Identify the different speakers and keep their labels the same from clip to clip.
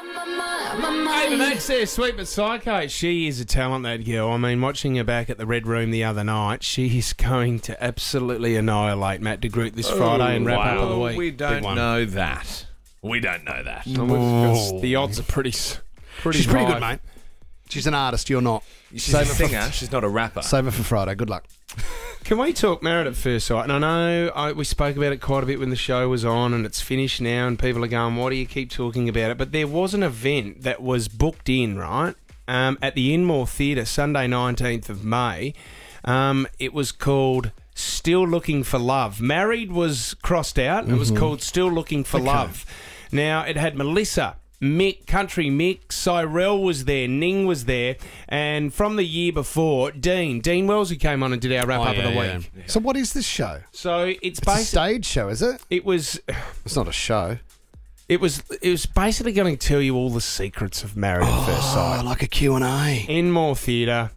Speaker 1: Hey, that's there, Sweet But Psycho. She is a talent, that girl. I mean, watching her back at the Red Room the other night, she is going to absolutely annihilate Matt de Groot this Friday and wrap up of the week.
Speaker 2: We don't know that. We don't know that.
Speaker 1: The odds are pretty
Speaker 3: She's pretty
Speaker 1: high.
Speaker 3: good, mate. She's an artist, you're not.
Speaker 2: She's a singer. She's not a rapper.
Speaker 3: Save it for Friday. Good luck.
Speaker 1: Can we talk Married at First Sight? And I know we spoke about it quite a bit when the show was on, and it's finished now, and people are going, why do you keep talking about it? But there was an event that was booked in, right, at the Enmore Theatre, Sunday 19th of May. It was called Still Looking for Love. Married was crossed out, and it was called Still Looking for Love. Now, it had Melissa, Mick, Country Mick, Cyrell was there, Ning was there, and from the year before, Dean Wells, who came on and did our wrap-up of the week.
Speaker 3: Yeah. So what is this show?
Speaker 1: So it's
Speaker 3: a stage show, is it?
Speaker 1: It was...
Speaker 3: It's not a show.
Speaker 1: It was basically going to tell you all the secrets of Married at First Sight.
Speaker 3: Like a Q&A.
Speaker 1: Enmore Theatre.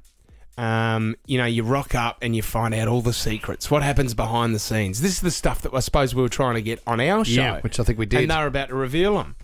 Speaker 1: You rock up and you find out all the secrets. What happens behind the scenes? This is the stuff that I suppose we were trying to get on our show.
Speaker 3: Yeah, which I think we did.
Speaker 1: And they're about to reveal them.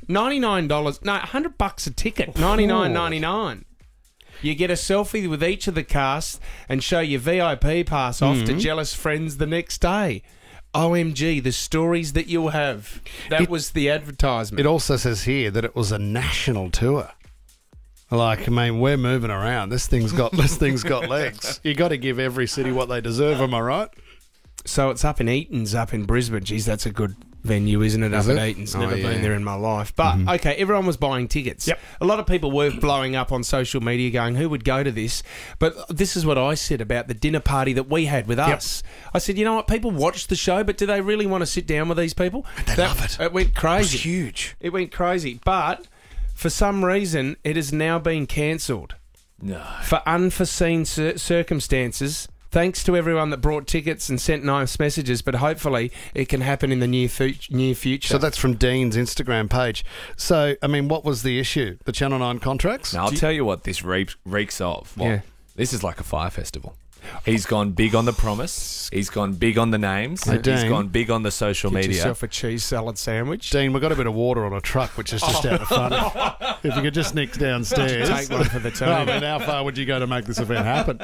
Speaker 1: $100 a ticket. $99.99. You get a selfie with each of the cast and show your VIP pass off to jealous friends the next day. OMG, the stories that you'll have. That was the advertisement.
Speaker 3: It also says here that it was a national tour. Like, I mean, we're moving around. This thing's got legs. You got to give every city what they deserve, am I right?
Speaker 1: So it's up in Eaton's, up in Brisbane. Geez, that's a good venue, isn't it? Up at Eaton's. Never been there in my life. But, okay, everyone was buying tickets. Yep. A lot of people were blowing up on social media going, who would go to this? But this is what I said about the dinner party that we had with us. I said, you know what? People watch the show, but do they really want to sit down with these people?
Speaker 3: They love it.
Speaker 1: It went crazy.
Speaker 3: It was huge.
Speaker 1: It went crazy. But... for some reason, it has now been cancelled.
Speaker 2: No.
Speaker 1: For unforeseen circumstances. Thanks to everyone that brought tickets and sent nice messages, but hopefully it can happen in the near future.
Speaker 3: So that's from Dean's Instagram page. So, I mean, what was the issue? The Channel 9 contracts?
Speaker 2: Now, I'll tell you what this reeks of. Well,
Speaker 1: Yeah.
Speaker 2: This is like a fire festival. He's gone big on the promise. He's gone big on the names.
Speaker 3: Hey,
Speaker 2: He's
Speaker 3: Dean.
Speaker 2: gone big on the social
Speaker 1: Get
Speaker 2: media.
Speaker 1: yourself a cheese salad sandwich.
Speaker 3: Dean, we've got a bit of water on a truck, which is just out of fun. If you could just nick downstairs.
Speaker 1: Take one for the team.
Speaker 3: I mean, how far would you go to make this event happen?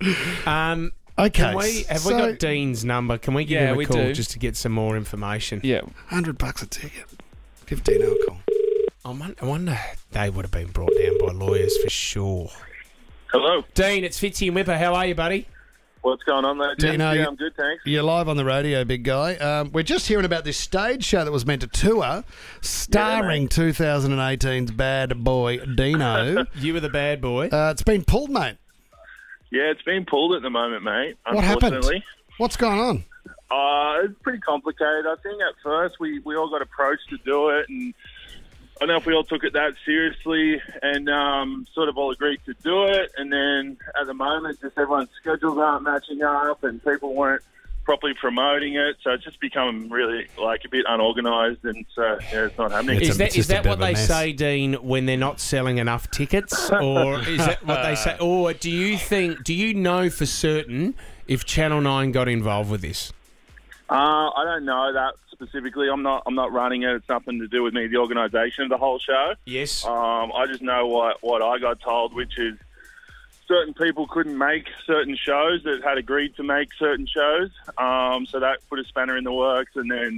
Speaker 1: Okay. Have we got Dean's number? Can we give him a call just to get some more information?
Speaker 2: Yeah.
Speaker 3: $100 a ticket. Give Dean a call.
Speaker 1: I wonder they would have been brought down by lawyers for sure.
Speaker 4: Hello.
Speaker 1: Dean, it's Fitzy and Whipper. How are you, buddy?
Speaker 4: What's going on there?
Speaker 3: Dino,
Speaker 4: Yeah, I'm good, thanks.
Speaker 3: You're live on the radio, big guy. We're just hearing about this stage show that was meant to tour, starring 2018's bad boy Dino.
Speaker 1: You were the bad boy.
Speaker 3: It's been pulled, mate.
Speaker 4: Yeah, it's been pulled at the moment, mate.
Speaker 3: What happened?
Speaker 4: Unfortunately.
Speaker 3: What's going on?
Speaker 4: It's pretty complicated. I think at first we all got approached to do it, and I don't know if we all took it that seriously and sort of all agreed to do it. And then at the moment, just everyone's schedules aren't matching up and people weren't properly promoting it. So it's just become really like a bit unorganised, and so it's not happening.
Speaker 1: Is that what they say, Dean, when they're not selling enough tickets? Or is that what they say? Or do you know for certain if Channel 9 got involved with this?
Speaker 4: I don't know that specifically. I'm not running it. It's nothing to do with me, the organisation of the whole show.
Speaker 1: Yes.
Speaker 4: I just know what I got told, which is certain people couldn't make certain shows that had agreed to make certain shows. So that put a spanner in the works, and then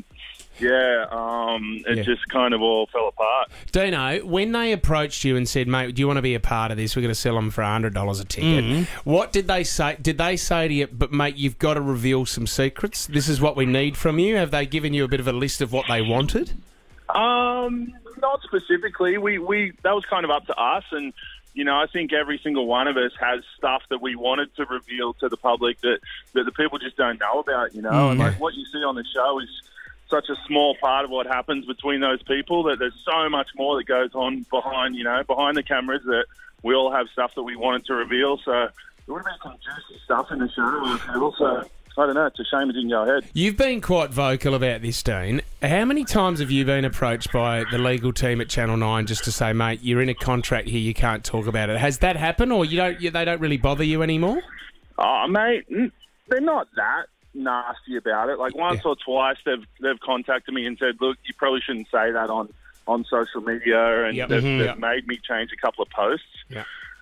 Speaker 4: it just kind of all fell apart.
Speaker 1: Dino, when they approached you and said, mate, do you want to be a part of this? We're going to sell them for $100 a ticket. What did they say? Did they say to you, but mate, you've got to reveal some secrets? This is what we need from you? Have they given you a bit of a list of what they wanted?
Speaker 4: Not specifically. We that was kind of up to us, and I think every single one of us has stuff that we wanted to reveal to the public that the people just don't know about, and like what you see on the show is such a small part of what happens between those people, that there's so much more that goes on behind the cameras, that we all have stuff that we wanted to reveal. So there would have been some juicy stuff in the show. So I don't know. It's a shame it didn't go ahead.
Speaker 1: You've been quite vocal about this, Dean. How many times have you been approached by the legal team at Channel 9 just to say, mate, you're in a contract here, you can't talk about it? Has that happened, or they don't really bother you anymore?
Speaker 4: Oh, mate, they're not that nasty about it. Like once or twice they've contacted me and said, look, you probably shouldn't say that on on social media, and
Speaker 1: Yep.
Speaker 4: they've made me change a couple of posts.
Speaker 1: Yeah.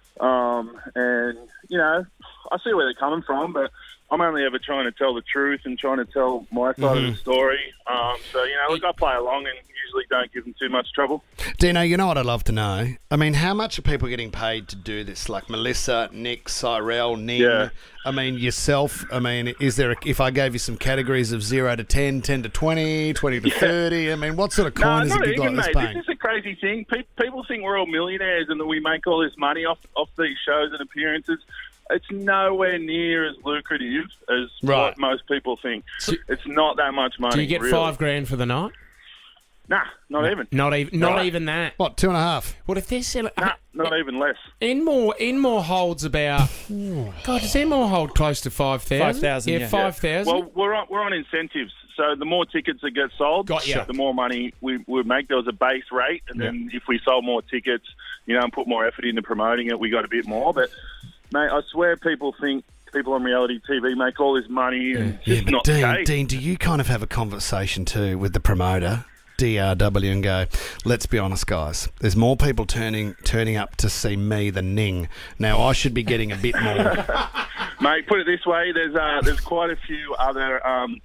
Speaker 4: And, you know, I see where they're coming from, but I'm only ever trying to tell the truth and trying to tell my side of the story. So, you know, look, I play along and usually don't give them too much trouble.
Speaker 3: Dino, you know what I'd love to know? I mean, how much are people getting paid to do this? Like Melissa, Nick, Cyrell, Ning,
Speaker 4: Yeah.
Speaker 3: I mean, yourself. I mean, is there, if I gave you some categories of 0 to 10, 10 to 20, 20 to 30, I mean, what sort of coin is
Speaker 4: not
Speaker 3: it you got
Speaker 4: even,
Speaker 3: this
Speaker 4: mate.
Speaker 3: paying?
Speaker 4: This is a crazy thing. People think we're all millionaires and that we make all this money off these shows and appearances. It's nowhere near as lucrative as what most people think. It's not that much money.
Speaker 1: Do you get
Speaker 4: really.
Speaker 1: $5,000 for the night?
Speaker 4: Nah, not even.
Speaker 1: Not even that.
Speaker 3: What, 2.5?
Speaker 1: What if they're selling?
Speaker 4: Nah, not even less.
Speaker 1: Enmore holds about. God, does Enmore hold close to 5,000?
Speaker 2: 5,000, yeah.
Speaker 1: 5,000.
Speaker 4: Well, we're on incentives. So the more tickets that get sold,
Speaker 1: Gotcha.
Speaker 4: the more money we make. There was a base rate, and then if we sold more tickets, you know, and put more effort into promoting it, we got a bit more. But mate, I swear, people think people on reality TV make all this money, and it's just
Speaker 3: But
Speaker 4: not the case.
Speaker 3: Dean, do you kind of have a conversation too with the promoter, DRW, and go, let's be honest, guys, there's more people turning up to see me than Ning. Now, I should be getting a bit more.
Speaker 4: Mate, put it this way: there's quite a few other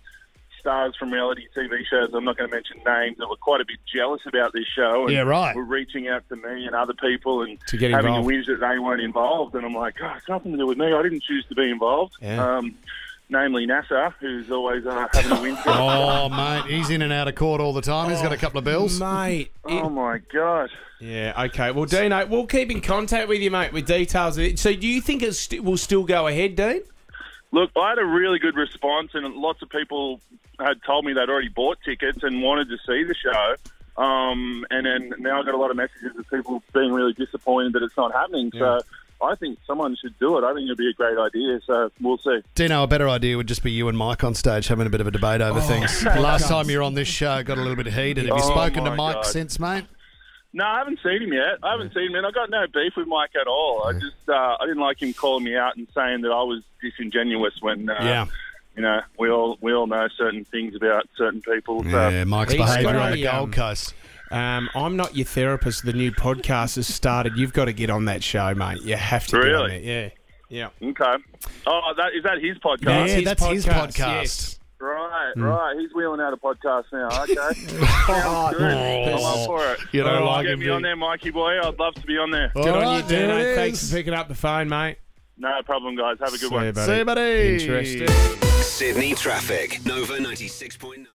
Speaker 4: stars from reality TV shows. I'm not going to mention names that were quite a bit jealous about this show. And
Speaker 3: Yeah, right.
Speaker 4: were reaching out to me and other people and
Speaker 1: To get
Speaker 4: having
Speaker 1: involved.
Speaker 4: a whinge that they weren't involved. And I'm like, oh, it's nothing to do with me. I didn't choose to be involved.
Speaker 1: Yeah.
Speaker 4: Namely NASA, who's always having a whinge.
Speaker 3: Oh, mate, he's in and out of court all the time. He's got a couple of bills.
Speaker 1: Mate.
Speaker 4: Oh my God.
Speaker 1: Yeah, okay. Well, Dino, we'll keep in contact with you, mate, with details of it. So do you think it will still go ahead, Dean?
Speaker 4: Look, I had a really good response, and lots of people had told me they'd already bought tickets and wanted to see the show. And then now I got a lot of messages of people being really disappointed that it's not happening. So I think someone should do it. I think it'd be a great idea. So we'll see.
Speaker 3: Dino, a better idea would just be you and Mike on stage having a bit of a debate over things. Last time you were on this show, got a little bit heated. Have you
Speaker 4: Oh,
Speaker 3: spoken to
Speaker 4: my
Speaker 3: Mike
Speaker 4: God.
Speaker 3: since, mate?
Speaker 4: No, I haven't seen him yet. I got no beef with Mike at all. I just I didn't like him calling me out and saying that I was disingenuous when you know we all know certain things about certain people. So.
Speaker 3: Yeah, Mike's
Speaker 1: He's
Speaker 3: behaviour
Speaker 1: got
Speaker 3: on the
Speaker 1: a,
Speaker 3: Gold Coast.
Speaker 1: I'm Not Your Therapist. The new podcast has started. You've got to get on that show, mate. You have to get on
Speaker 4: Really?
Speaker 1: there. Yeah.
Speaker 4: Okay. Oh, is that his podcast?
Speaker 3: Yeah, that's his podcast.
Speaker 1: Yes.
Speaker 4: Right. He's wheeling out a podcast now. Okay. Sounds good. I'm up for it.
Speaker 3: You don't like
Speaker 4: Get
Speaker 3: him,
Speaker 4: me
Speaker 3: do
Speaker 4: on there, Mikey boy. I'd love to be on there.
Speaker 1: Good
Speaker 3: All
Speaker 1: on
Speaker 3: right,
Speaker 1: you,
Speaker 3: there
Speaker 1: Dino.
Speaker 3: it
Speaker 1: Thanks
Speaker 3: is.
Speaker 1: for picking up the phone, mate.
Speaker 4: No problem, guys. Have a good
Speaker 1: See
Speaker 4: one.
Speaker 1: you, buddy.
Speaker 3: See you, buddy.
Speaker 1: Interesting.
Speaker 5: Sydney Traffic, Nova 96.9.